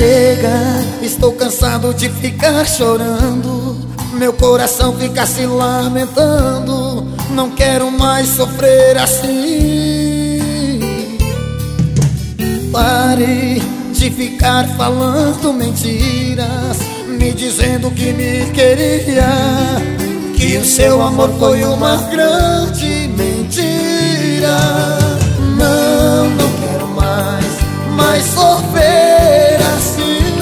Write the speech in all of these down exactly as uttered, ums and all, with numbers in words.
Chega, estou cansado de ficar chorando, meu coração fica se lamentando. Não quero mais sofrer assim. Pare de ficar falando mentiras, me dizendo que me queria, que o seu amor foi uma grande mentira. Não, não quero mais, mais sofrer assim.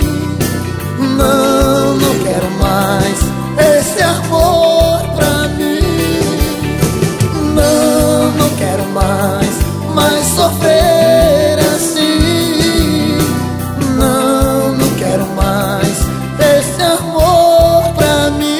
Não, não quero mais esse amor pra mim. Não, não quero mais, mais sofrer assim. Não, não quero mais esse amor pra mim.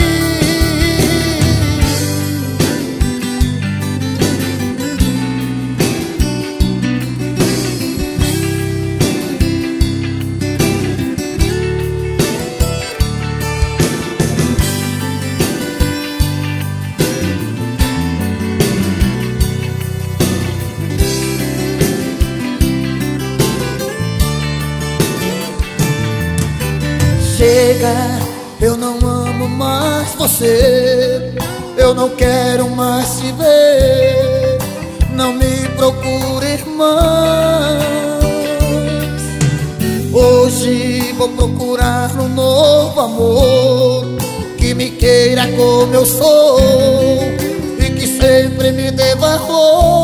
Chega, eu não amo mais você, eu não quero mais te ver. Não me procure mais. Hoje vou procurar um novo amor, que me queira como eu sou e que sempre me dê valor.